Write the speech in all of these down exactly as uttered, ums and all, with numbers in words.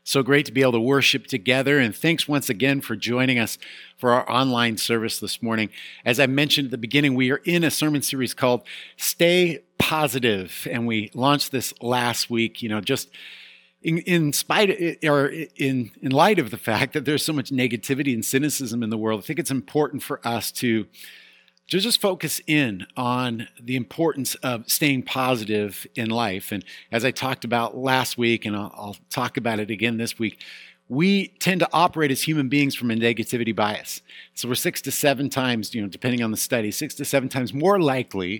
So great to be able to worship together. And thanks once again for joining us for our online service this morning. As I mentioned at the beginning, we are in a sermon series called Stay Positive. And we launched this last week, you know, just in, in spite of, or in, in light of the fact that there's so much negativity and cynicism in the world. I think it's important for us to to just focus in on the importance of staying positive in life. And as I talked about last week, and I'll, I'll talk about it again this week, we tend to operate as human beings from a negativity bias. So we're six to seven times, you know, depending on the study, six to seven times more likely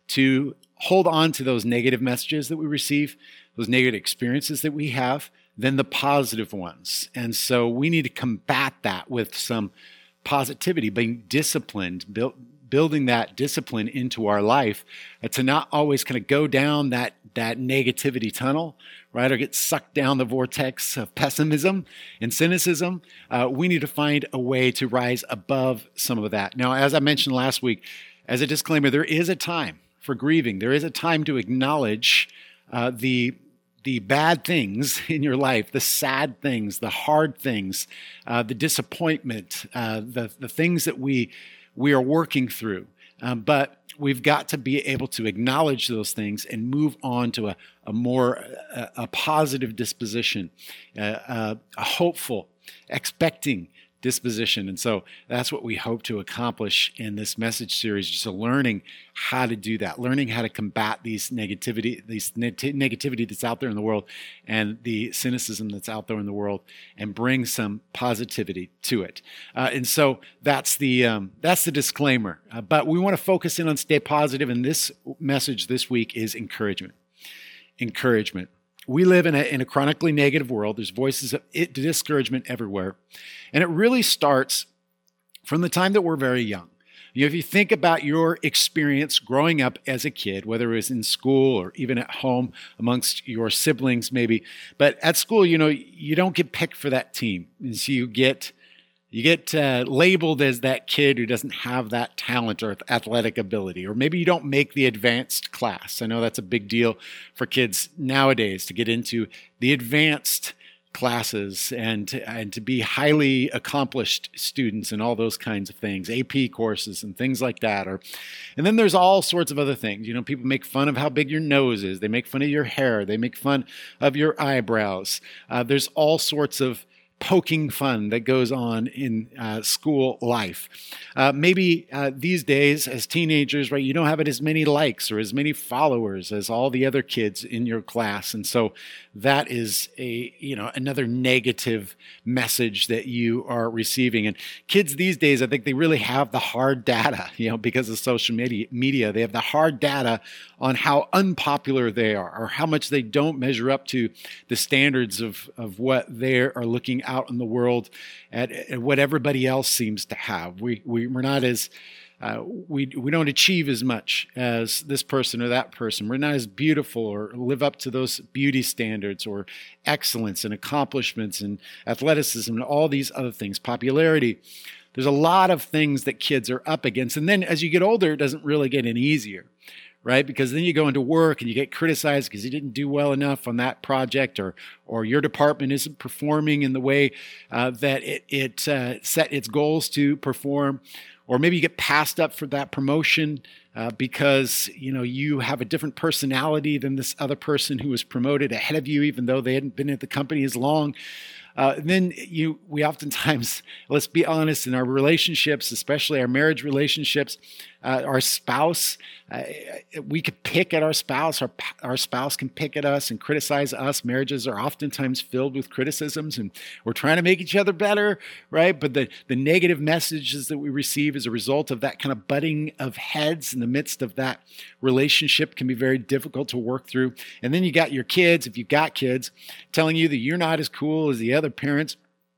to hold on to those negative messages that we receive, those negative experiences that we have, than the positive ones. And so we need to combat that with some positivity, being disciplined, built building that discipline into our life, uh, to not always kind of go down that that negativity tunnel, right, or get sucked down the vortex of pessimism and cynicism. Uh, we need to find a way to rise above some of that. Now, as I mentioned last week, as a disclaimer, there is a time for grieving. There is a time to acknowledge uh, the the bad things in your life, the sad things, the hard things, uh, the disappointment, uh, the the things that we we are working through. Um, but we've got to be able to acknowledge those things and move on to a, a more, a, a positive disposition, uh, uh, a hopeful, expecting disposition. And so that's what we hope to accomplish in this message series, just learning how to do that, learning how to combat these negativity, these ne- negativity that's out there in the world and the cynicism that's out there in the world, and bring some positivity to it. Uh, and so that's the um, that's the disclaimer. Uh, but we want to focus in on stay positive, and this message this week is encouragement. Encouragement. We live in a, in a chronically negative world. There's voices of it, discouragement everywhere. And it really starts from the time that we're very young. You know, if you think about your experience growing up as a kid, whether it was in school or even at home amongst your siblings maybe, but at school, you know, you don't get picked for that team. And so you get You get uh, labeled as that kid who doesn't have that talent or athletic ability, or maybe you don't make the advanced class. I know that's a big deal for kids nowadays to get into the advanced classes and, and to be highly accomplished students and all those kinds of things, A P courses and things like that. Or, and then there's all sorts of other things. You know, people make fun of how big your nose is. They make fun of your hair. They make fun of your eyebrows. Uh, there's all sorts of poking fun that goes on in uh, school life. Uh, maybe uh, these days as teenagers, right, you don't have as many likes or as many followers as all the other kids in your class. And so that is a, you know, another negative message that you are receiving. And kids these days, I think they really have the hard data, you know, because of social media, media, they have the hard data on how unpopular they are or how much they don't measure up to the standards of, of what they are looking out in the world at, at what everybody else seems to have. We, we we're not as uh, we we don't achieve as much as this person or that person. We're not as beautiful or live up to those beauty standards or excellence and accomplishments and athleticism and all these other things, popularity. There's a lot of things that kids are up against. And then as you get older, it doesn't really get any easier, right? Because then you go into work and you get criticized because you didn't do well enough on that project, or or your department isn't performing in the way uh, that it, it uh, set its goals to perform. Or maybe you get passed up for that promotion uh, because, you know, you have a different personality than this other person who was promoted ahead of you, even though they hadn't been at the company as long. Uh, and then you, we oftentimes, let's be honest, in our relationships, especially our marriage relationships, uh, our spouse, uh, we could pick at our spouse, our, our spouse can pick at us and criticize us. Marriages are oftentimes filled with criticisms, and we're trying to make each other better, right? But the, the negative messages that we receive as a result of that kind of butting of heads in the midst of that relationship can be very difficult to work through. And then you got your kids, if you've got kids, telling you that you're not as cool as the other parents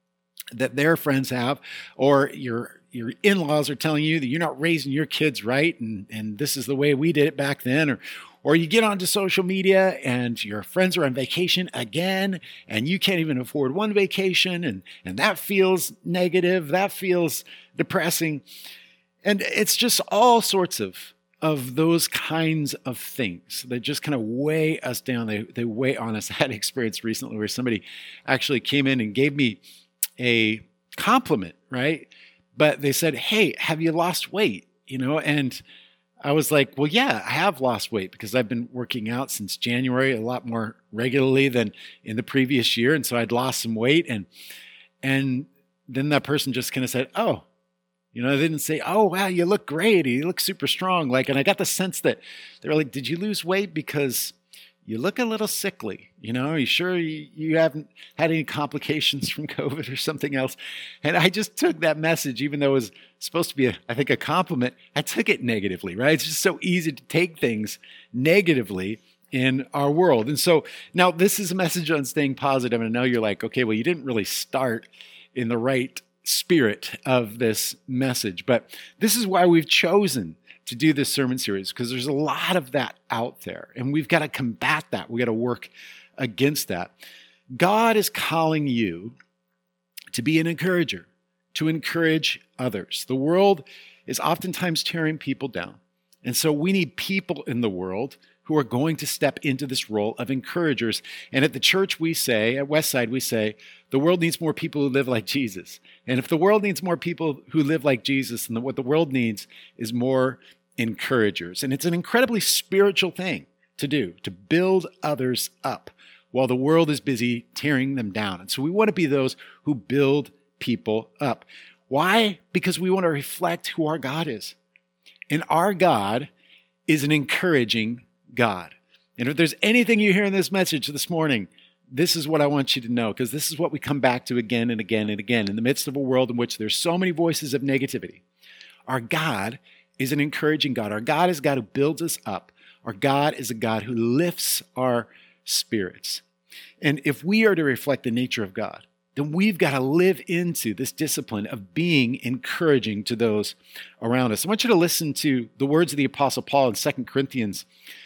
that their friends have, or your your in-laws are telling you that you're not raising your kids right, and, and this is the way we did it back then, or or you get onto social media and your friends are on vacation again, and you can't even afford one vacation, and, and that feels negative, that feels depressing. And it's just all sorts of of those kinds of things that just kind of weigh us down. They, they weigh on us. I had an experience recently where somebody actually came in and gave me a compliment, right? But they said, "Hey, have you lost weight?" You know, and I was like, well, yeah, I have lost weight because I've been working out since January a lot more regularly than in the previous year. And so I'd lost some weight. And, and then that person just kind of said, "Oh, you know, they didn't say, 'Oh, wow, you look great. You look super strong.' Like, and I got the sense that they were like, 'Did you lose weight because you look a little sickly? You know, are you sure you, you haven't had any complications from COVID or something else?'" And I just took that message, even though it was supposed to be, a, I think, a compliment. I took it negatively, right? It's just so easy to take things negatively in our world. And so now this is a message on staying positive. And I know you're like, okay, well, you didn't really start in the right spirit of this message, but this is why we've chosen to do this sermon series, because there's a lot of that out there and we've got to combat that. We got to work against that. God is calling you to be an encourager, to encourage others. The world is oftentimes tearing people down. And so we need people in the world who are going to step into this role of encouragers. And at the church, we say, at Westside, we say, the world needs more people who live like Jesus. And if the world needs more people who live like Jesus, then what the world needs is more encouragers. And it's an incredibly spiritual thing to do, to build others up while the world is busy tearing them down. And so we want to be those who build people up. Why? Because we want to reflect who our God is. And our God is an encouraging God. And if there's anything you hear in this message this morning, this is what I want you to know, because this is what we come back to again and again and again. In the midst of a world in which there's so many voices of negativity, our God is an encouraging God. Our God is a God who builds us up. Our God is a God who lifts our spirits. And if we are to reflect the nature of God, then we've got to live into this discipline of being encouraging to those around us. I want you to listen to the words of the Apostle Paul in Second Corinthians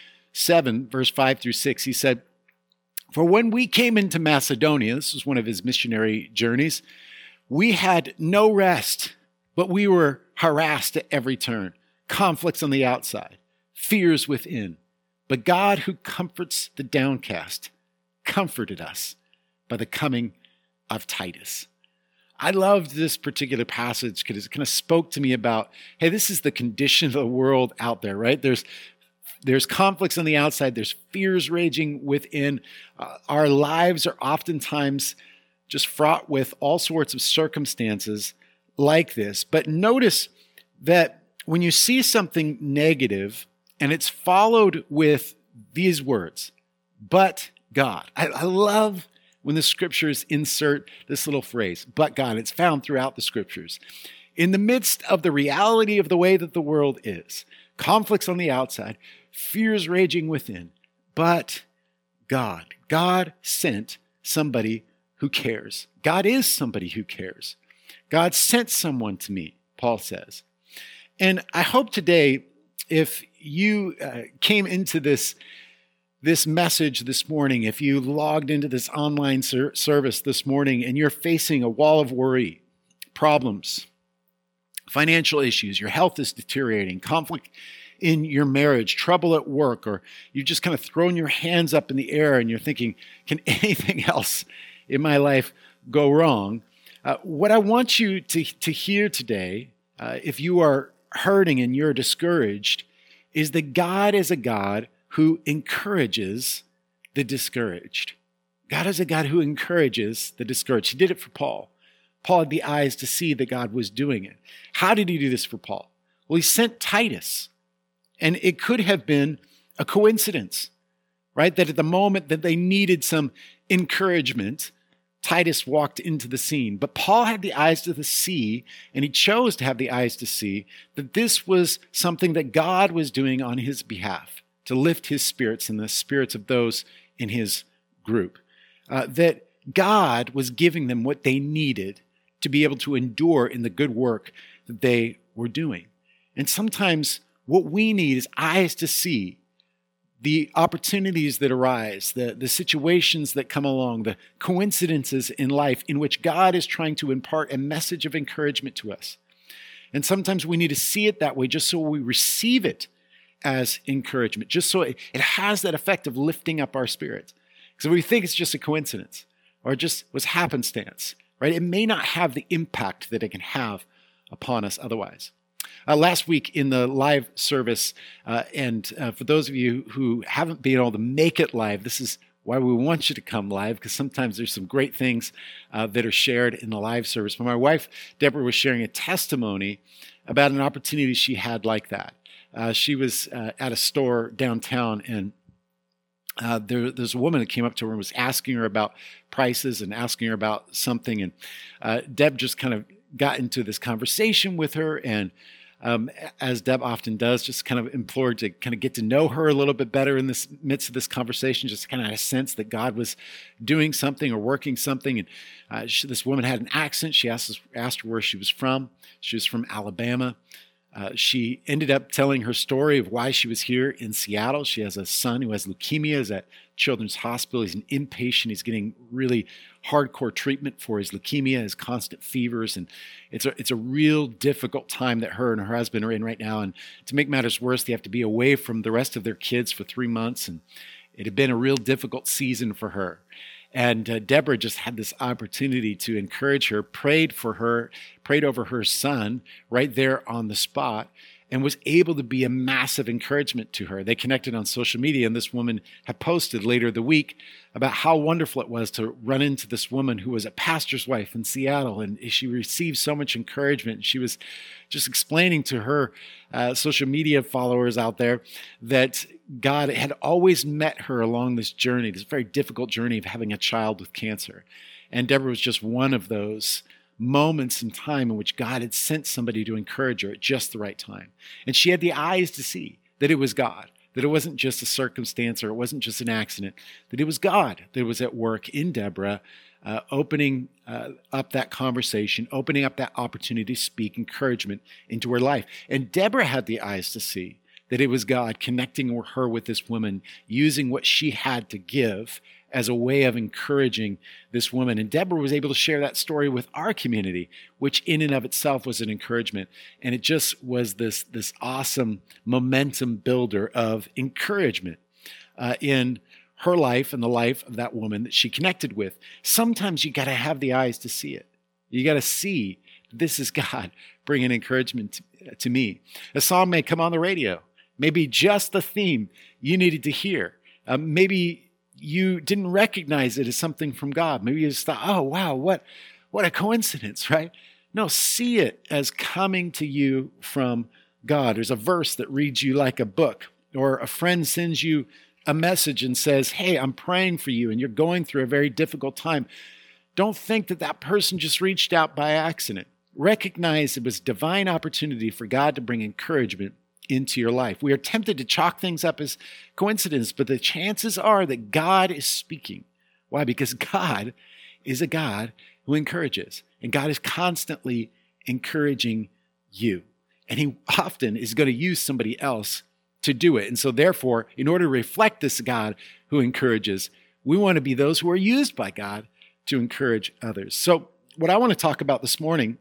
seven, verse five through six. He said, "For when we came into Macedonia," this was one of his missionary journeys, "we had no rest, but we were harassed at every turn, conflicts on the outside, fears within. But God, who comforts the downcast, comforted us by the coming of Titus." I loved this particular passage because it kind of spoke to me about, hey, this is the condition of the world out there, right? There's There's conflicts on the outside. There's fears raging within. Uh, our lives are oftentimes just fraught with all sorts of circumstances like this. But notice that when you see something negative and it's followed with these words, "but God." I, I love when the scriptures insert this little phrase, "but God." It's found throughout the scriptures. In the midst of the reality of the way that the world is, conflicts on the outside, fears raging within, but God. God sent somebody who cares. God is somebody who cares. God sent someone to me, Paul says. And I hope today, if you uh, came into this, this message this morning, if you logged into this online ser- service this morning and you're facing a wall of worry, problems, financial issues, your health is deteriorating, conflict in your marriage, trouble at work, or you've just kind of thrown your hands up in the air and you're thinking, can anything else in my life go wrong? Uh, what I want you to, to hear today, uh, if you are hurting and you're discouraged, is that God is a God who encourages the discouraged. God is a God who encourages the discouraged. He did it for Paul. Paul had the eyes to see that God was doing it. How did he do this for Paul? Well, he sent Titus. And it could have been a coincidence, right? That at the moment that they needed some encouragement, Titus walked into the scene. But Paul had the eyes to see, and he chose to have the eyes to see, that this was something that God was doing on his behalf, to lift his spirits and the spirits of those in his group. Uh, that God was giving them what they needed to be able to endure in the good work that they were doing. And sometimes what we need is eyes to see the opportunities that arise, the, the situations that come along, the coincidences in life in which God is trying to impart a message of encouragement to us. And sometimes we need to see it that way just so we receive it as encouragement, just so it, it has that effect of lifting up our spirits. Because we think it's just a coincidence or it just was happenstance, right? It may not have the impact that it can have upon us otherwise. Uh, last week in the live service, uh, and uh, for those of you who haven't been able to make it live, this is why we want you to come live, because sometimes there's some great things uh, that are shared in the live service. But my wife, Deborah, was sharing a testimony about an opportunity she had like that. Uh, she was uh, at a store downtown, and uh, there, there's a woman that came up to her and was asking her about prices and asking her about something. And uh, Deb just kind of got into this conversation with her, and um, as Deb often does, just kind of implored to kind of get to know her a little bit better in this midst of this conversation, just kind of had a sense that God was doing something or working something. And uh, she, this woman had an accent. She asked, asked her where she was from. She was from Alabama. Uh, she ended up telling her story of why she was here in Seattle. She has a son who has leukemia, is at Children's Hospital. He's an inpatient. He's getting really hardcore treatment for his leukemia, his constant fevers. And it's a, it's a real difficult time that her and her husband are in right now. And to make matters worse, they have to be away from the rest of their kids for three months. And it had been a real difficult season for her. And uh, Deborah just had this opportunity to encourage her, prayed for her, prayed over her son right there on the spot, and was able to be a massive encouragement to her. They connected on social media, and this woman had posted later the week about how wonderful it was to run into this woman who was a pastor's wife in Seattle, and she received so much encouragement. She was just explaining to her uh, social media followers out there that God had always met her along this journey, this very difficult journey of having a child with cancer. And Deborah was just one of those moments in time in which God had sent somebody to encourage her at just the right time. And she had the eyes to see that it was God, that it wasn't just a circumstance or it wasn't just an accident, that it was God that was at work in Deborah, uh, opening uh, up that conversation, opening up that opportunity to speak encouragement into her life. And Deborah had the eyes to see that it was God connecting her with this woman, using what she had to give as a way of encouraging this woman. And Deborah was able to share that story with our community, which in and of itself was an encouragement. And it just was this, this awesome momentum builder of encouragement uh, in her life and the life of that woman that she connected with. Sometimes you got to have the eyes to see it. You got to see this is God bringing encouragement to, to me. A song may come on the radio, maybe just the theme you needed to hear. Uh, maybe you didn't recognize it as something from God. Maybe you just thought, oh, wow, what, what a coincidence, right? No, see it as coming to you from God. There's a verse that reads you like a book, or a friend sends you a message and says, hey, I'm praying for you, and you're going through a very difficult time. Don't think that that person just reached out by accident. Recognize it was divine opportunity for God to bring encouragement into your life. We are tempted to chalk things up as coincidence, but the chances are that God is speaking. Why? Because God is a God who encourages, and God is constantly encouraging you. And he often is going to use somebody else to do it. And so therefore, in order to reflect this God who encourages, we want to be those who are used by God to encourage others. So what I want to talk about this morning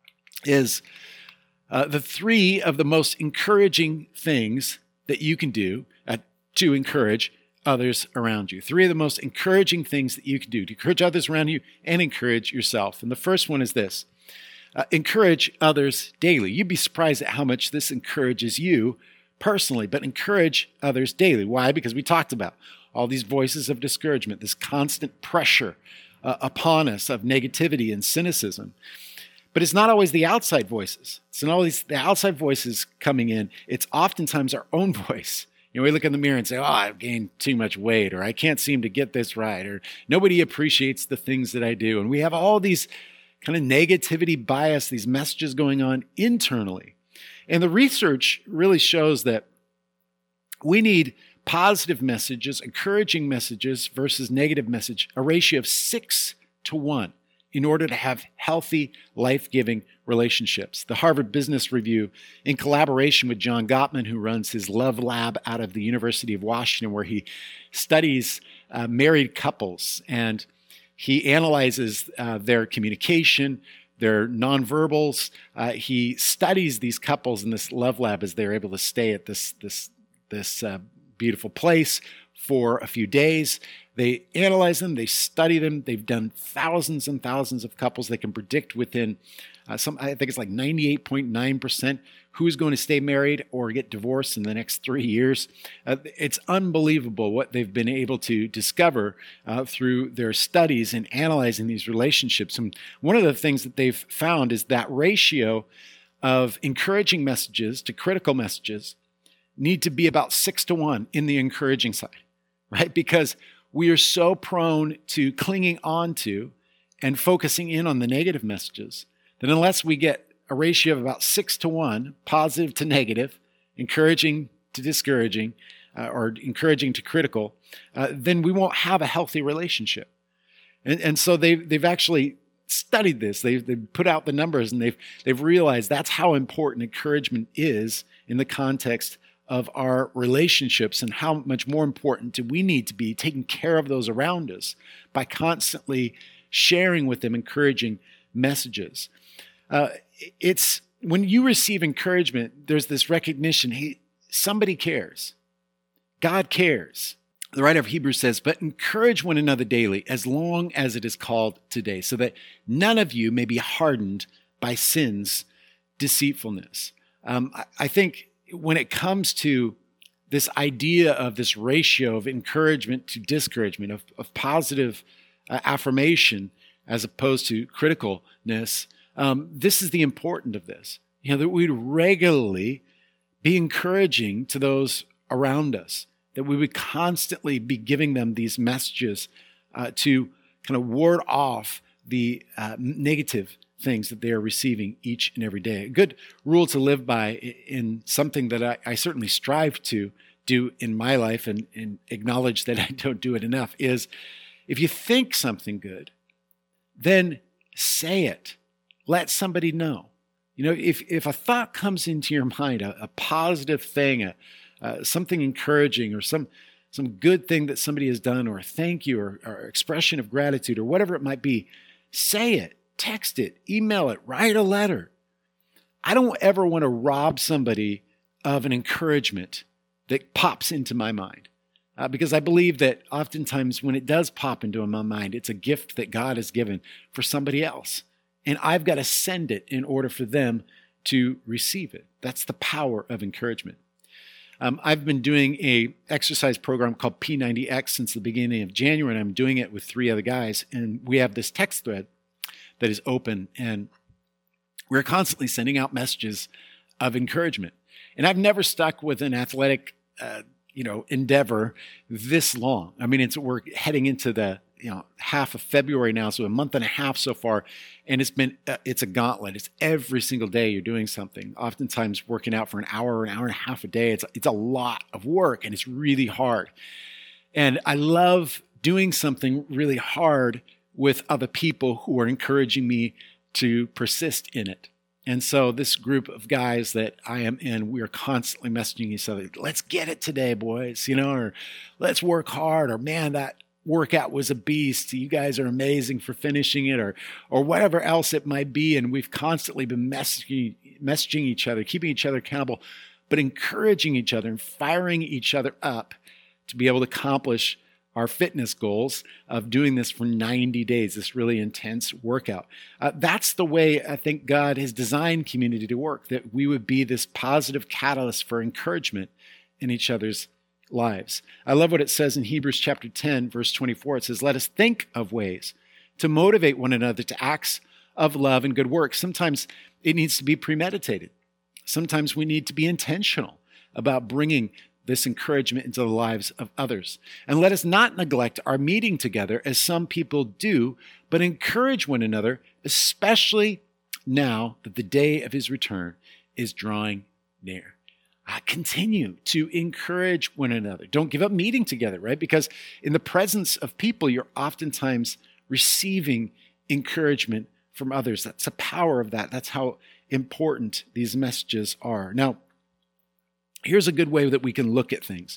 is Uh, the three of the most encouraging things that you can do uh, to encourage others around you. Three of the most encouraging things that you can do to encourage others around you and encourage yourself. And the first one is this. Uh, encourage others daily. You'd be surprised at how much this encourages you personally, but encourage others daily. Why? Because we talked about all these voices of discouragement, this constant pressure uh, upon us of negativity and cynicism. But it's not always the outside voices. It's not always the outside voices coming in. It's oftentimes our own voice. You know, we look in the mirror and say, oh, I've gained too much weight, or I can't seem to get this right, or nobody appreciates the things that I do. And we have all these kind of negativity bias, these messages going on internally. And the research really shows that we need positive messages, encouraging messages versus negative message, a ratio of six to one. In order to have healthy, life-giving relationships. The Harvard Business Review, in collaboration with John Gottman, who runs his Love Lab out of the University of Washington, where he studies uh, married couples, and he analyzes uh, their communication, their nonverbals. Uh, he studies these couples in this Love Lab as they're able to stay at this, this this uh, beautiful place for a few days. They analyze them, they study them. They've done thousands and thousands of couples. They can predict within uh, some, I think it's like ninety-eight point nine percent who's going to stay married or get divorced in the next three years. Uh, it's unbelievable what they've been able to discover uh, through their studies and analyzing these relationships. And one of the things that they've found is that ratio of encouraging messages to critical messages need to be about six to one in the encouraging side, right? Because we are so prone to clinging on to and focusing in on the negative messages that unless we get a ratio of about six to one, positive to negative, encouraging to discouraging, uh, or encouraging to critical, uh, then we won't have a healthy relationship. And, and so they've, they've actually studied this. They've, they've put out the numbers, and they've, they've realized that's how important encouragement is in the context of our relationships, and how much more important do we need to be taking care of those around us by constantly sharing with them encouraging messages. Uh, it's when you receive encouragement, there's this recognition, hey, somebody cares. God cares. The writer of Hebrews says, but encourage one another daily as long as it is called today, so that none of you may be hardened by sin's deceitfulness. Um, I, I think when it comes to this idea of this ratio of encouragement to discouragement, of, of positive uh, affirmation as opposed to criticalness, um, this is the importance of this. You know, that we'd regularly be encouraging to those around us, that we would constantly be giving them these messages uh, to kind of ward off the uh, negative things that they are receiving each and every day. A good rule to live by in something that I, I certainly strive to do in my life, and, and acknowledge that I don't do it enough, is if you think something good, then say it. Let somebody know. You know, if, if a thought comes into your mind, a, a positive thing, a, uh, something encouraging, or some some good thing that somebody has done, or a thank you, or, or expression of gratitude, or whatever it might be, say it. Text it, email it, write a letter. I don't ever want to rob somebody of an encouragement that pops into my mind, uh, because I believe that oftentimes when it does pop into my mind, it's a gift that God has given for somebody else. And I've got to send it in order for them to receive it. That's the power of encouragement. Um, I've been doing a exercise program called P ninety X since the beginning of January, and I'm doing it with three other guys. And we have this text thread that is open, and we're constantly sending out messages of encouragement. And I've never stuck with an athletic, uh, you know, endeavor this long. I mean, it's we're heading into the you know half of February now, so a month and a half so far, and it's been uh, it's a gauntlet. It's every single day you're doing something. Oftentimes working out for an hour or an hour and a half a day. It's it's a lot of work, and it's really hard. And I love doing something really hard with other people who are encouraging me to persist in it. And so this group of guys that I am in, we are constantly messaging each other, let's get it today, boys, you know, or let's work hard, or man, that workout was a beast. You guys are amazing for finishing it, or or whatever else it might be. And we've constantly been messaging, messaging each other, keeping each other accountable, but encouraging each other and firing each other up to be able to accomplish our fitness goals of doing this for ninety days, this really intense workout. Uh, that's the way I think God has designed community to work, that we would be this positive catalyst for encouragement in each other's lives. I love what it says in Hebrews chapter ten, verse twenty-four. It says, let us think of ways to motivate one another to acts of love and good works. Sometimes it needs to be premeditated. Sometimes we need to be intentional about bringing this encouragement into the lives of others. And let us not neglect our meeting together as some people do, but encourage one another, especially now that the day of his return is drawing near. Uh, continue to encourage one another. Don't give up meeting together, right? Because in the presence of people, you're oftentimes receiving encouragement from others. That's the power of that. That's how important these messages are. Now, here's a good way that we can look at things.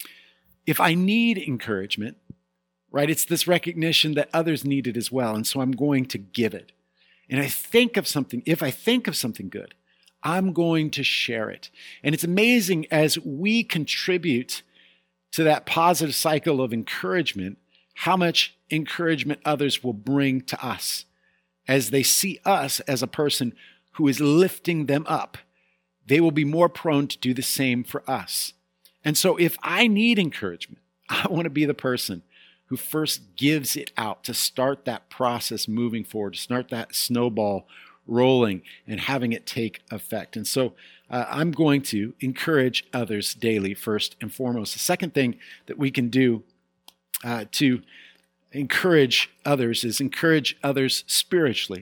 If I need encouragement, right, it's this recognition that others need it as well, and so I'm going to give it. And I think of something, if I think of something good, I'm going to share it. And it's amazing as we contribute to that positive cycle of encouragement, how much encouragement others will bring to us as they see us as a person who is lifting them up. They will be more prone to do the same for us. And so if I need encouragement, I want to be the person who first gives it out to start that process moving forward, to start that snowball rolling and having it take effect. And so uh, I'm going to encourage others daily, first and foremost. The second thing that we can do uh, to encourage others is encourage others spiritually.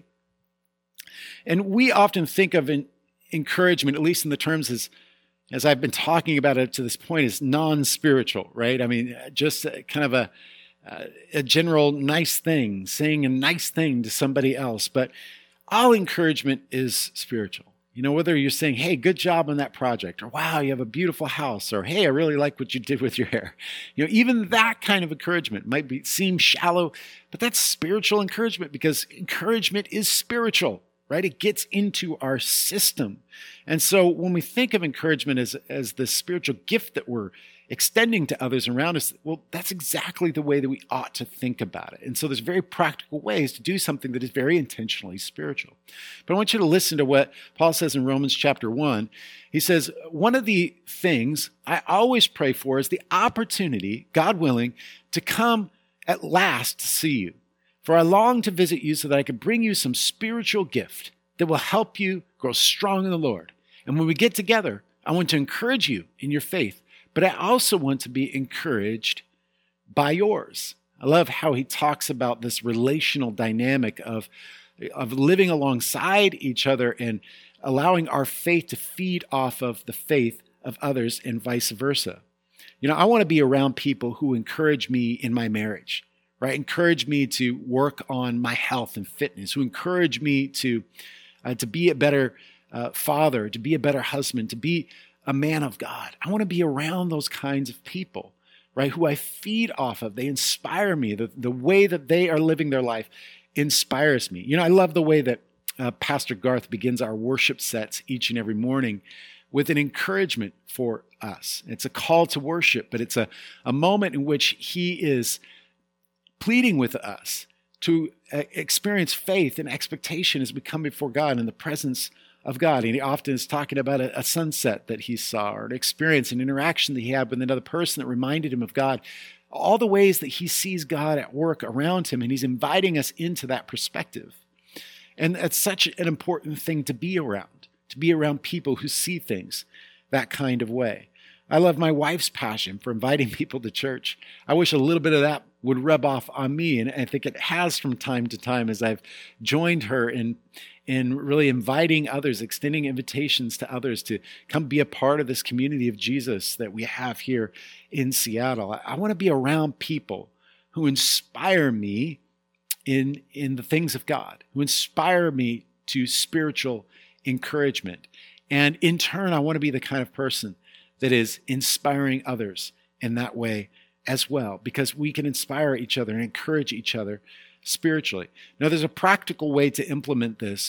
And we often think of in, encouragement, at least in the terms as, as I've been talking about it to this point, as non-spiritual, right? I mean, just a, kind of a, uh, a general nice thing, saying a nice thing to somebody else. But all encouragement is spiritual. You know, whether you're saying, hey, good job on that project, or wow, you have a beautiful house, or hey, I really like what you did with your hair. You know, even that kind of encouragement might be seem shallow, but that's spiritual encouragement because encouragement is spiritual, right? It gets into our system. And so when we think of encouragement as, as the spiritual gift that we're extending to others around us, well, that's exactly the way that we ought to think about it. And so there's very practical ways to do something that is very intentionally spiritual. But I want you to listen to what Paul says in Romans chapter one. He says, one of the things I always pray for is the opportunity, God willing, to come at last to see you. For I long to visit you so that I can bring you some spiritual gift that will help you grow strong in the Lord. And when we get together, I want to encourage you in your faith, but I also want to be encouraged by yours. I love how he talks about this relational dynamic of, of living alongside each other and allowing our faith to feed off of the faith of others and vice versa. You know, I want to be around people who encourage me in my marriage, right? Encourage me to work on my health and fitness, who encourage me to, uh, to be a better uh, father, to be a better husband, to be a man of God. I want to be around those kinds of people, right? Who I feed off of. They inspire me. The, the way that they are living their life inspires me. You know, I love the way that uh, Pastor Garth begins our worship sets each and every morning with an encouragement for us. It's a call to worship, but it's a, a moment in which he is pleading with us to uh, experience faith and expectation as we come before God in the presence of God. And he often is talking about a, a sunset that he saw or an experience, an interaction that he had with another person that reminded him of God. All the ways that he sees God at work around him, and he's inviting us into that perspective. And that's such an important thing to be around, to be around people who see things that kind of way. I love my wife's passion for inviting people to church. I wish a little bit of that would rub off on me, and I think it has from time to time as I've joined her in in really inviting others, extending invitations to others to come be a part of this community of Jesus that we have here in Seattle. I, I want to be around people who inspire me in, in the things of God, who inspire me to spiritual encouragement. And in turn, I want to be the kind of person that is inspiring others in that way as well, because we can inspire each other and encourage each other spiritually. Now, there's a practical way to implement this,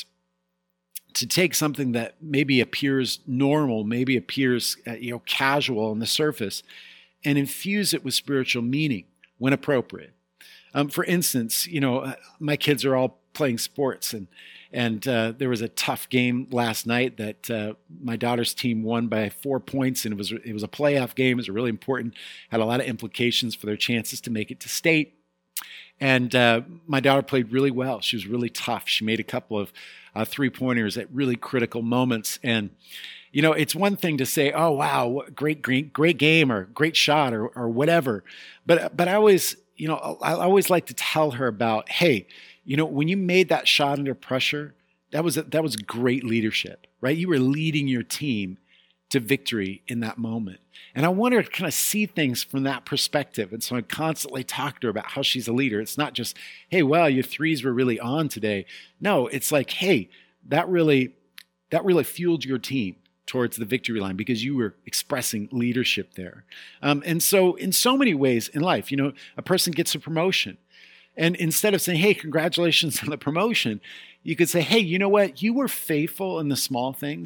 to take something that maybe appears normal, maybe appears uh, you know casual on the surface, and infuse it with spiritual meaning when appropriate. Um, for instance, you know, my kids are all playing sports, and and uh, there was a tough game last night that uh, my daughter's team won by four points, and it was it was a playoff game. It was really important, had a lot of implications for their chances to make it to state. And uh, my daughter played really well. She was really tough. She made a couple of uh, three-pointers at really critical moments. And, you know, it's one thing to say, oh, wow, great, great, great game or great shot or, or whatever. But, but I always, you know, I always like to tell her about, hey, you know, when you made that shot under pressure, that was, a, that was great leadership, right? You were leading your team to victory in that moment. And I want her to kind of see things from that perspective. And so I constantly talk to her about how she's a leader. It's not just, hey, well, your threes were really on today. No, it's like, hey, that really, that really fueled your team towards the victory line because you were expressing leadership there. Um, and so in so many ways in life, you know, a person gets a promotion. And instead of saying, hey, congratulations on the promotion, you could say, hey, you know what? You were faithful in the small things.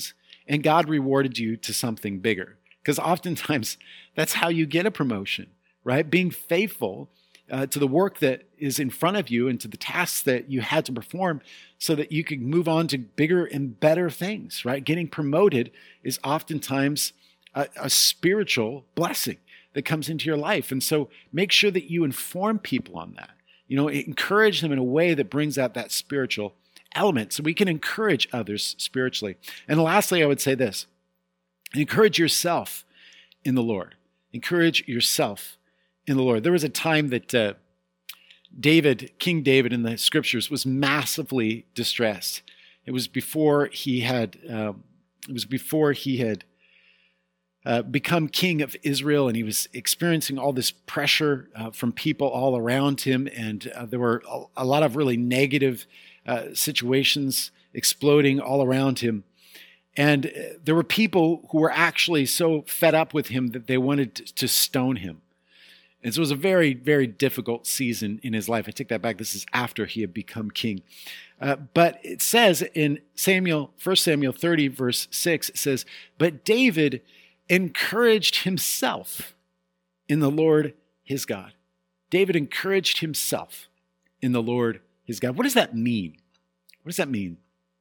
and God rewarded you to something bigger. Because oftentimes that's how you get a promotion, right? Being faithful uh, to the work that is in front of you and to the tasks that you had to perform so that you could move on to bigger and better things, right? Getting promoted is oftentimes a, a spiritual blessing that comes into your life. And so make sure that you inform people on that. You know, encourage them in a way that brings out that spiritual element so we can encourage others spiritually. And lastly, I would say this: encourage yourself in the Lord. Encourage yourself in the Lord. There was a time that uh, David, King David in the scriptures, was massively distressed. It was before he had, um, it was before he had uh, become king of Israel, and he was experiencing all this pressure uh, from people all around him, and uh, there were a, a lot of really negative uh, situations exploding all around him. And there were people who were actually so fed up with him that they wanted to stone him. And so it was a very, very difficult season in his life. I take that back. This is after he had become king. Uh, but it says in Samuel, First Samuel thirty, verse six, it says, "But David encouraged himself in the Lord his God." David encouraged himself in the Lord his God. What does that mean? What does that mean?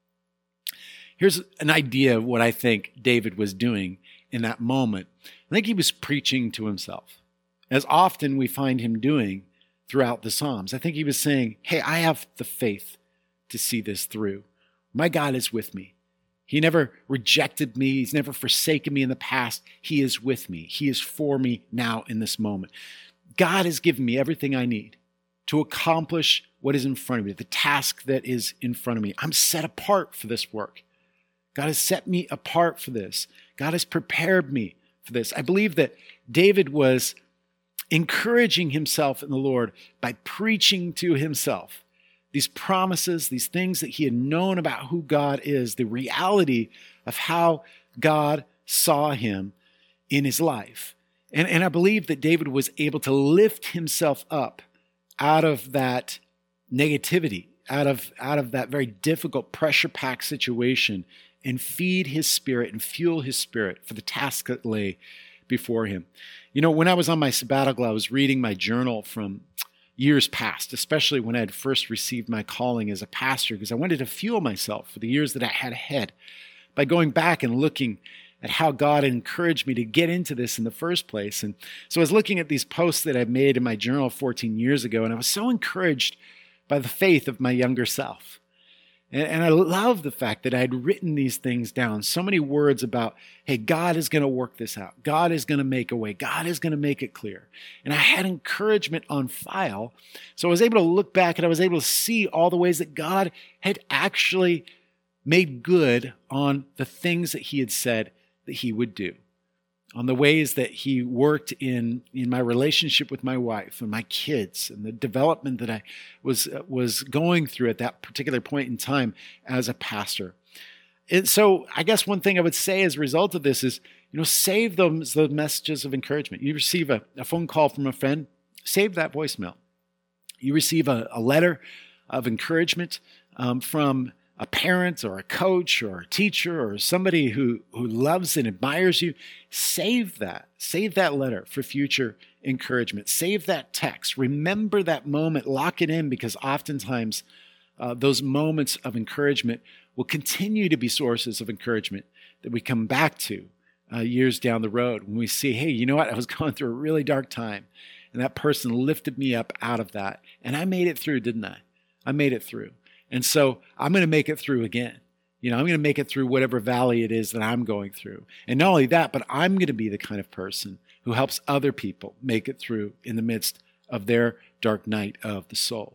Here's an idea of what I think David was doing in that moment. I think he was preaching to himself, as often we find him doing throughout the Psalms. I think he was saying, hey, I have the faith to see this through. My God is with me. He never rejected me. He's never forsaken me in the past. He is with me. He is for me now in this moment. God has given me everything I need to accomplish what is in front of me, the task that is in front of me. I'm set apart for this work. God has set me apart for this. God has prepared me for this. I believe that David was encouraging himself in the Lord by preaching to himself these promises, these things that he had known about who God is, the reality of how God saw him in his life. And, and I believe that David was able to lift himself up out of that negativity, out of, out of that very difficult, pressure-packed situation, and feed his spirit and fuel his spirit for the task that lay before him. You know, when I was on my sabbatical, I was reading my journal from years past, especially when I had first received my calling as a pastor, because I wanted to fuel myself for the years that I had ahead by going back and looking at how God encouraged me to get into this in the first place. And so I was looking at these posts that I made in my journal fourteen years ago, and I was so encouraged by the faith of my younger self. And, and I love the fact that I had written these things down, so many words about, hey, God is going to work this out. God is going to make a way. God is going to make it clear. And I had encouragement on file. So I was able to look back and I was able to see all the ways that God had actually made good on the things that he had said that he would do, on the ways that he worked in, in my relationship with my wife and my kids and the development that I was, uh, was going through at that particular point in time as a pastor. And so I guess one thing I would say as a result of this is, you know, save those, those messages of encouragement. You receive a, a phone call from a friend, save that voicemail. You receive a, a letter of encouragement um, from a parent or a coach or a teacher or somebody who, who loves and admires you, save that. Save that letter for future encouragement. Save that text. Remember that moment. Lock it in, because oftentimes uh, those moments of encouragement will continue to be sources of encouragement that we come back to uh, years down the road when we see, hey, you know what? I was going through a really dark time, and that person lifted me up out of that, and I made it through, didn't I? I made it through. And so I'm going to make it through again. You know, I'm going to make it through whatever valley it is that I'm going through. And not only that, but I'm going to be the kind of person who helps other people make it through in the midst of their dark night of the soul.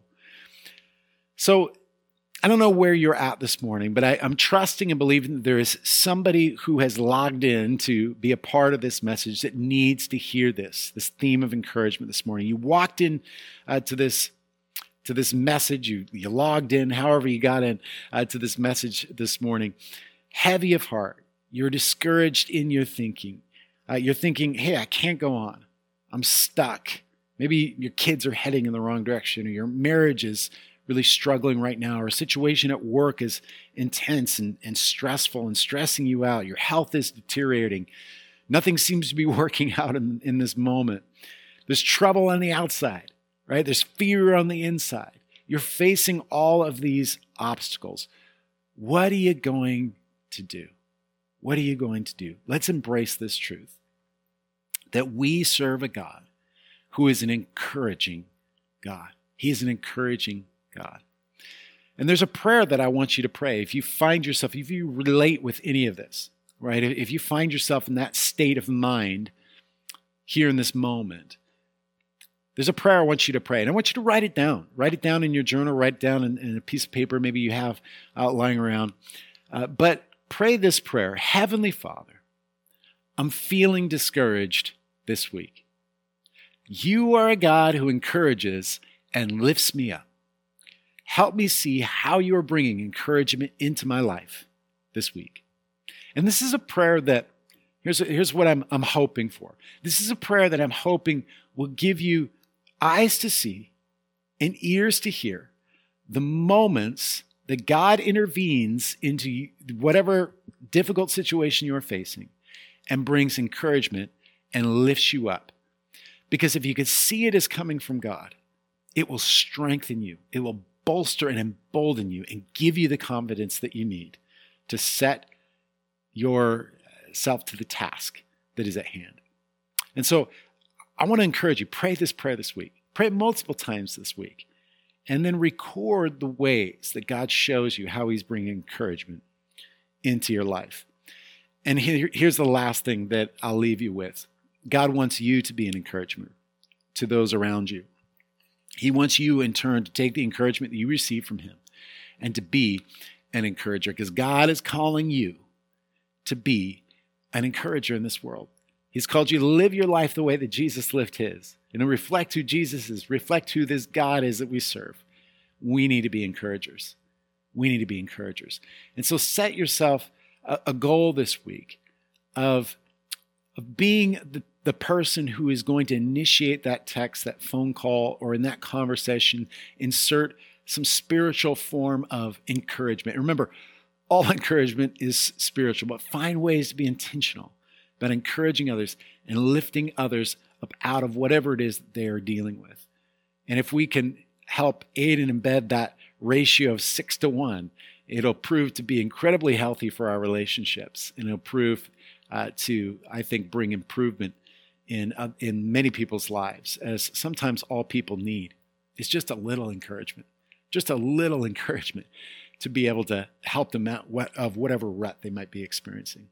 So I don't know where you're at this morning, but I, I'm trusting and believing that there is somebody who has logged in to be a part of this message that needs to hear this, this theme of encouragement this morning. You walked in uh, to this to this message, you, you logged in, however you got in uh, to this message this morning, heavy of heart. You're discouraged in your thinking. Uh, you're thinking, hey, I can't go on. I'm stuck. Maybe your kids are heading in the wrong direction, or your marriage is really struggling right now, or a situation at work is intense and, and stressful and stressing you out. Your health is deteriorating. Nothing seems to be working out in, in this moment. There's trouble on the outside, right? There's fear on the inside. You're facing all of these obstacles. What are you going to do? What are you going to do? Let's embrace this truth that we serve a God who is an encouraging God. He is an encouraging God. And there's a prayer that I want you to pray. If you find yourself, if you relate with any of this, right? If you find yourself in that state of mind here in this moment, there's a prayer I want you to pray. And I want you to write it down. Write it down in your journal. Write it down in, in a piece of paper maybe you have uh, lying around. Uh, but pray this prayer. Heavenly Father, I'm feeling discouraged this week. You are a God who encourages and lifts me up. Help me see how you are bringing encouragement into my life this week. And this is a prayer that, here's, here's what I'm, I'm hoping for. This is a prayer that I'm hoping will give you eyes to see and ears to hear the moments that God intervenes into whatever difficult situation you're facing and brings encouragement and lifts you up. Because if you can see it as coming from God, it will strengthen you. It will bolster and embolden you and give you the confidence that you need to set yourself to the task that is at hand. And so I want to encourage you, pray this prayer this week. Pray it multiple times this week. And then record the ways that God shows you how he's bringing encouragement into your life. And here, here's the last thing that I'll leave you with. God wants you to be an encouragement to those around you. He wants you, in turn, to take the encouragement that you receive from him and to be an encourager, because God is calling you to be an encourager in this world. He's called you to live your life the way that Jesus lived his, and to reflect who Jesus is, reflect who this God is that we serve. We need to be encouragers. We need to be encouragers. And so set yourself a, a goal this week of, of being the, the person who is going to initiate that text, that phone call, or in that conversation, insert some spiritual form of encouragement. Remember, all encouragement is spiritual, but find ways to be intentional about encouraging others and lifting others up out of whatever it is that they are dealing with. And if we can help aid and embed that ratio of six to one, it'll prove to be incredibly healthy for our relationships. And it'll prove uh, to, I think, bring improvement in, uh, in many people's lives, as sometimes all people need is just a little encouragement, just a little encouragement to be able to help them out of whatever rut they might be experiencing.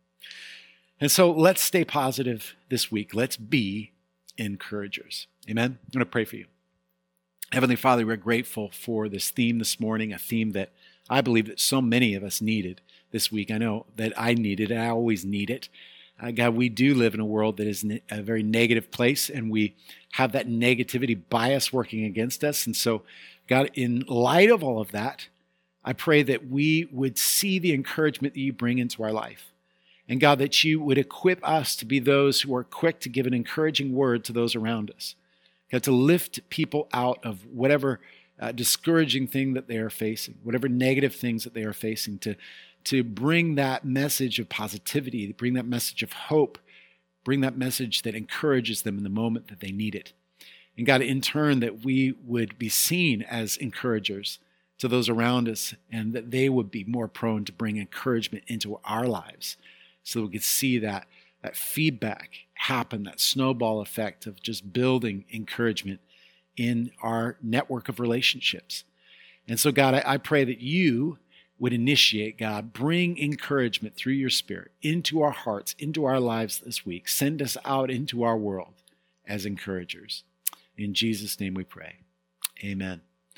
And so let's stay positive this week. Let's be encouragers. Amen. I'm going to pray for you. Heavenly Father, we're grateful for this theme this morning, a theme that I believe that so many of us needed this week. I know that I needed it. I always need it. Uh, God, we do live in a world that is a very negative place, and we have that negativity bias working against us. And so, God, in light of all of that, I pray that we would see the encouragement that you bring into our life. And God, that you would equip us to be those who are quick to give an encouraging word to those around us. God, to lift people out of whatever uh, discouraging thing that they are facing, whatever negative things that they are facing, to, to bring that message of positivity, to bring that message of hope, bring that message that encourages them in the moment that they need it. And God, in turn, that we would be seen as encouragers to those around us, and that they would be more prone to bring encouragement into our lives, so that we could see that, that feedback happen, that snowball effect of just building encouragement in our network of relationships. And so, God, I, I pray that you would initiate, God, bring encouragement through your Spirit into our hearts, into our lives this week. Send us out into our world as encouragers. In Jesus' name we pray. Amen.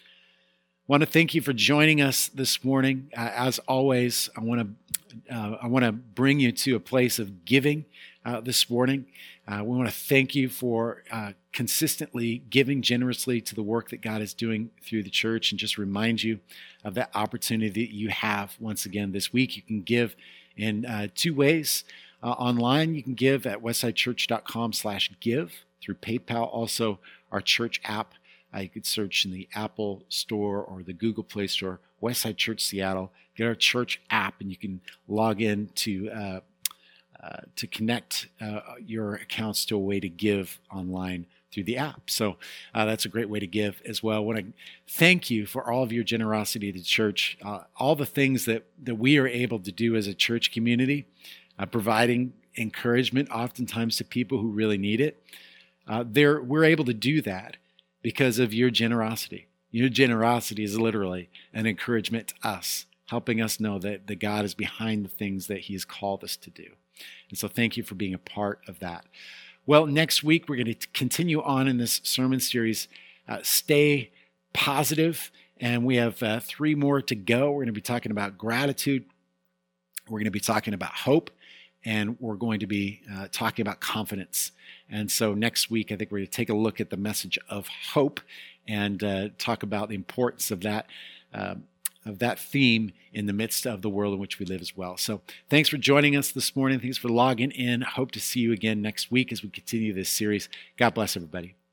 I want to thank you for joining us this morning. Uh, as always, I want to uh, I want to bring you to a place of giving uh, this morning. Uh, we want to thank you for uh, consistently giving generously to the work that God is doing through the church, and just remind you of that opportunity that you have once again this week. You can give in uh, two ways. Uh, online, you can give at westsidechurch.com slash give through PayPal. Also, our church app Uh, you could search in the Apple Store or the Google Play Store, Westside Church Seattle. Get our church app, and you can log in to uh, uh, to connect uh, your accounts to a way to give online through the app. So uh, that's a great way to give as well. I want to thank you for all of your generosity to the church, uh, all the things that, that we are able to do as a church community, uh, providing encouragement oftentimes to people who really need it. Uh, there, we're able to do that because of your generosity. Your generosity is literally an encouragement to us, helping us know that, that God is behind the things that he has called us to do. And so thank you for being a part of that. Well, next week, we're going to continue on in this sermon series, uh, Stay Positive, and we have uh, three more to go. We're going to be talking about gratitude. We're going to be talking about hope, and we're going to be uh, talking about confidence. And so next week, I think we're going to take a look at the message of hope and uh, talk about the importance of that uh, of that theme in the midst of the world in which we live as well. So thanks for joining us this morning. Thanks for logging in. Hope to see you again next week as we continue this series. God bless everybody.